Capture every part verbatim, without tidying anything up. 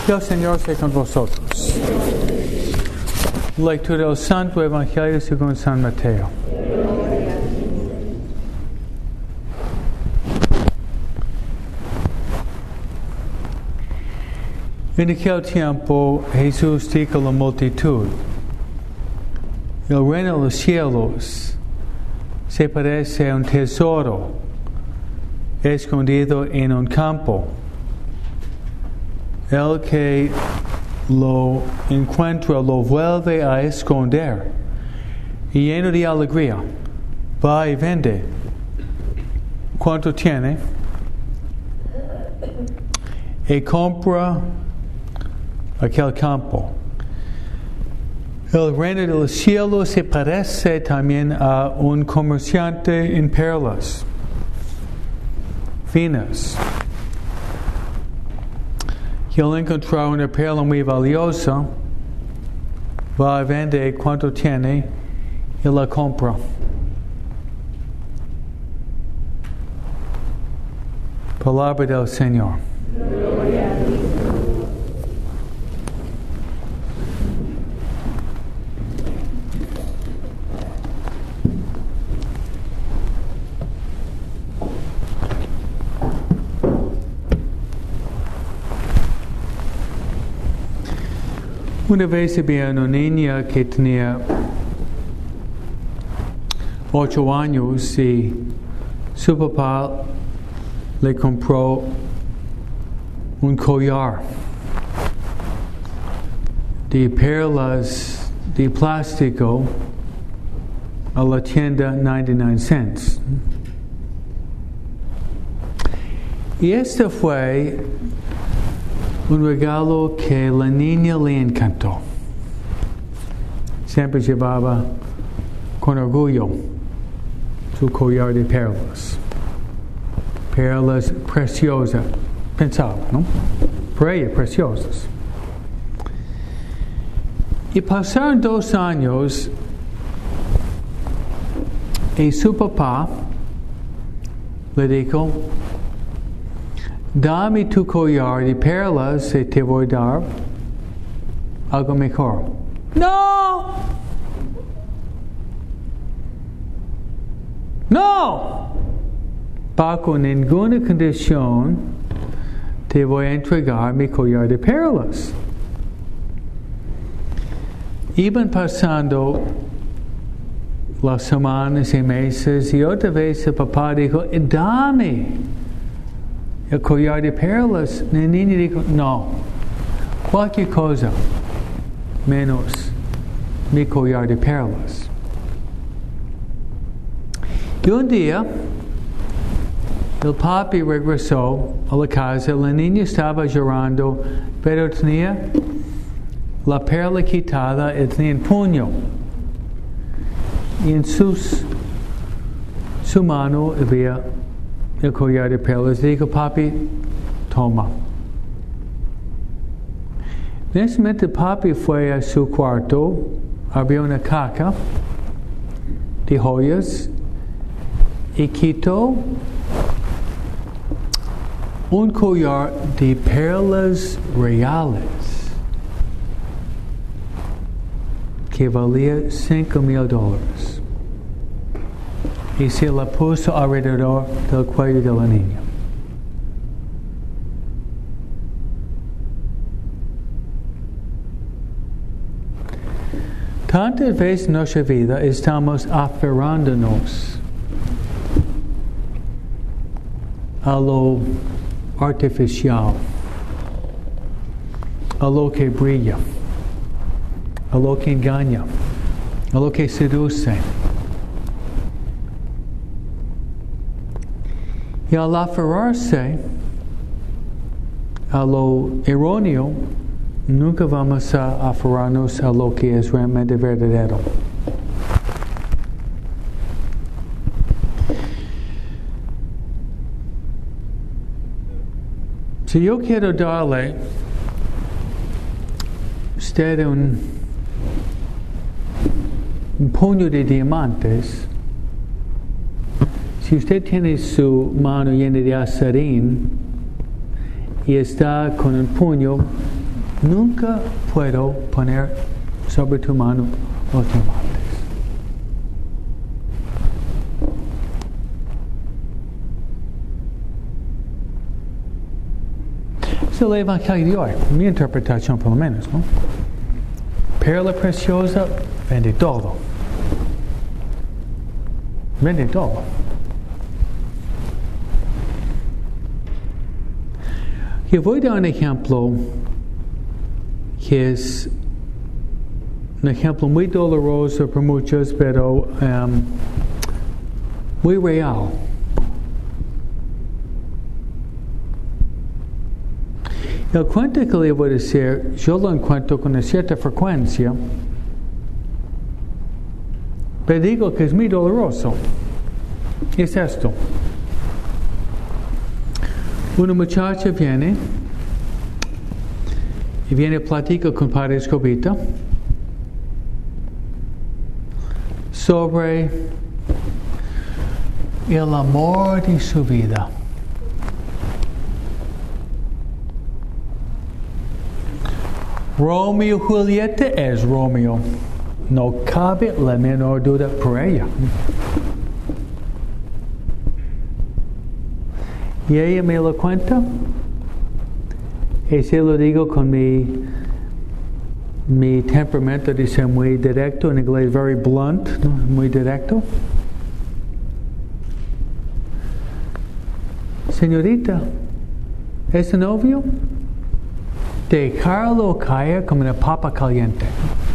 El Señor sea con vosotros. Lectura del Santo Evangelio según San Mateo. En aquel tiempo Jesús dijo a la multitud: el reino de los cielos se parece a un tesoro escondido en un campo. El que lo encuentra lo vuelve a esconder y lleno de alegría va y vende cuanto tiene y compra aquel campo. El reino de los cielos se parece también a un comerciante en perlas finas. Y al encontrar una perla muy valiosa, va a vender cuanto tiene y la compra. Palabra del Señor. Gloria a ti. Una vez había una niña que tenía ocho años y su papá le compró un collar de perlas de plástico a la tienda noventa y nueve cents. Y este fue un regalo que la niña le encantó. Siempre llevaba con orgullo su collar de perlas. Perlas preciosas, pensaba, ¿no? Para ella, preciosas. Y pasaron dos años y su papá le dijo: dame tu collar de perlas y te voy a dar algo mejor. ¡No! ¡No! Bajo ninguna condición te voy a entregar mi collar de perlas. Iban pasando las semanas y meses y otra vez el papá dijo: dame el collar de perlas. La niña dijo: no, cualquier cosa menos mi collar de perlas. Y un día el papi regresó a la casa. La niña estaba llorando, pero tenía la perla quitada y tenía un puño. Y en sus, su mano había el collar de perlas. Dijo: papi, toma. En ese momento papi fue a su cuarto, abrió una caja de joyas y quitó un collar de perlas reales que valía cinco mil dólares. Y se la puso alrededor del cuello de la niña. Tantas veces en nuestra vida estamos aferrándonos a lo artificial, a lo que brilla, a lo que engaña, a lo que seduce. Y al aferrarse a lo erróneo, nunca vamos a aferrarnos a lo que es realmente verdadero. Si yo quiero darle a usted un, un puño de diamantes, si usted tiene su mano llena de azarín y está con un puño nunca puedo poner sobre tu mano los diamantes. Es el Evangelio de hoy, mi interpretación por lo menos, ¿no? Perla preciosa, vende todo. Vende todo. Y voy a dar un ejemplo que es un ejemplo muy doloroso para muchos, pero um, muy real. El cuento que le voy a decir, yo lo encuentro con una cierta frecuencia, pero digo que es muy doloroso. Es esto. Una muchacha viene y viene a platicar con Padre Escobita sobre el amor de su vida. Romeo y Julieta es Romeo. No cabe la menor duda por ella. Y ella me lo cuenta. Y se lo digo con mi, mi temperamento de ser muy directo, en inglés very blunt, ¿no? Muy directo. Señorita, ¿es novio? Dejarlo caer como una papa caliente.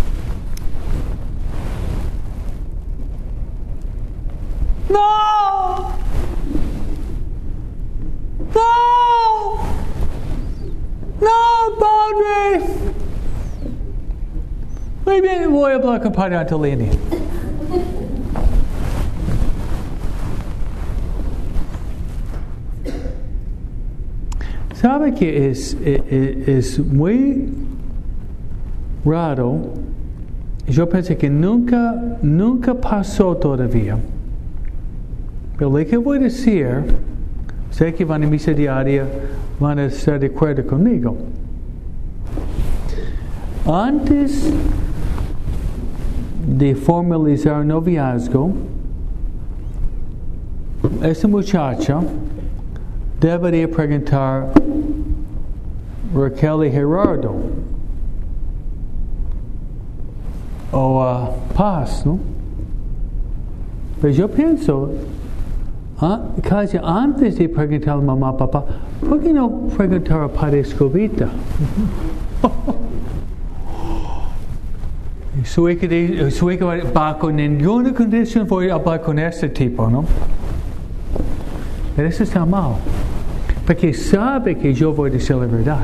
¡No! ¡No! ¡No, padre! Muy bien, voy a hablar con Padre Antolini. ¿Sabe que es, es, es muy raro? Yo pensé que nunca, nunca pasó todavía. Pero lo que voy a decir, sé que van a misa diaria, van a estar de acuerdo conmigo. Antes de formalizar noviazgo, esa muchacha debería preguntar Raquel y Gerardo o a Paz, ¿no? Pero yo pienso, ah, casi antes de preguntar a mamá, papá, ¿por qué no preguntar a Padre Escobita? Su hija, de, su hija va con ninguna condición voy a hablar con este tipo, ¿no? Pero eso está mal. Porque sabe que yo voy a decir la verdad.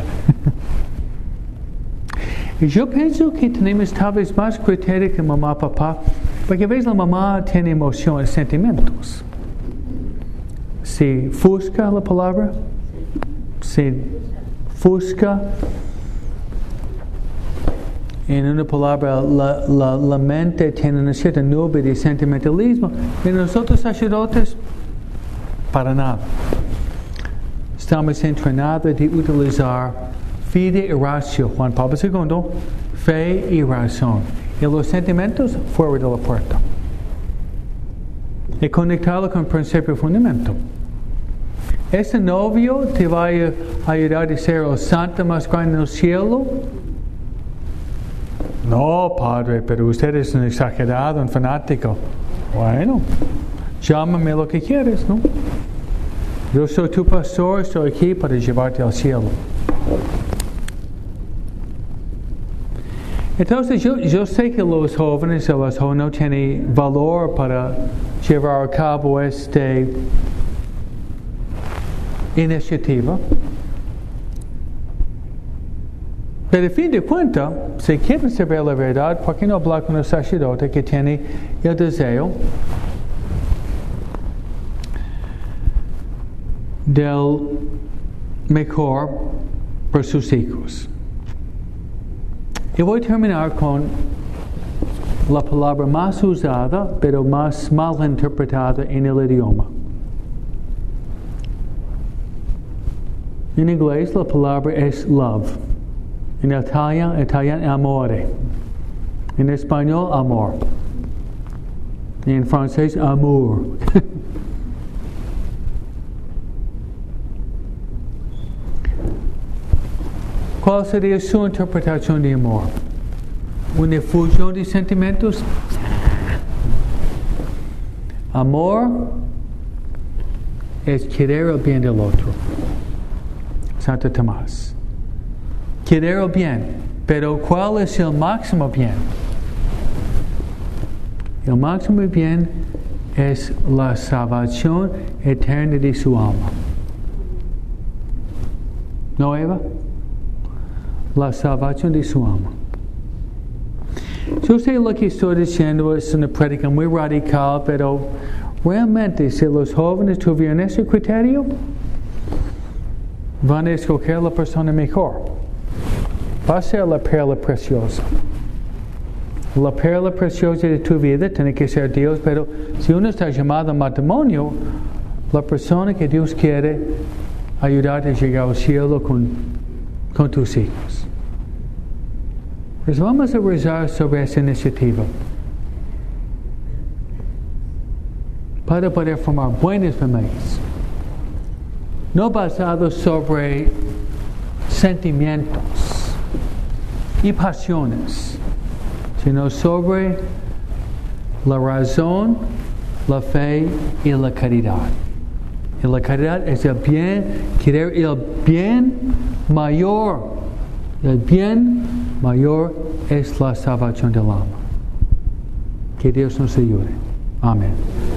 Y yo pienso que tenemos tal vez más criterio que mamá, papá, porque a veces la mamá tiene emociones, sentimientos. Se fusca la palabra, se fusca, en una palabra, la, la, la mente tiene una cierta nube de sentimentalismo, y nosotros sacerdotes, para nada. Estamos entrenados de utilizar fide y ratio, Juan Pablo segundo, fe y razón. Y los sentimientos fuera de la puerta. Y conectarlo con el principio y fundamento. ¿Ese novio te va a ayudar a ser el santo más grande en el cielo? No, padre, pero usted es un exagerado, un fanático. Bueno, llámame lo que quieres, ¿no? Yo soy tu pastor, estoy aquí para llevarte al cielo. Entonces, yo, yo sé que los jóvenes o las jóvenes no tienen valor para llevar a cabo esta iniciativa. Pero, a fin de cuentas, si quieren saber la verdad, ¿por qué no hablar con un sacerdote que tiene el deseo del mejor para sus hijos? Y voy a terminar con la palabra más usada, pero más mal interpretada en el idioma. En inglés la palabra es love. En italiano, italiano amore. En español, amor. Y en francés, amour. ¿Cuál sería su interpretación de amor? ¿Una fusión de sentimientos? Amor es querer el bien del otro. Santo Tomás. Querer el bien. Pero ¿cuál es el máximo bien? El máximo bien es la salvación eterna de su alma. ¿No, Eva? La salvación de su alma. Yo sé lo que estoy diciendo es una prédica muy radical, pero realmente si los jóvenes tuvieran ese criterio, van a escoger la persona mejor. Va a ser la perla preciosa. La perla preciosa de tu vida tiene que ser Dios, pero si uno está llamado a matrimonio, la persona que Dios quiere ayudarte a llegar al cielo con, con tus hijos. Pues vamos a rezar sobre esa iniciativa para poder formar buenas familias, no basados sobre sentimientos y pasiones, sino sobre la razón, la fe y la caridad. Y la caridad es el bien, querer el bien mayor. El bien mayor es la salvación del alma. Que Dios nos ayude. Amén.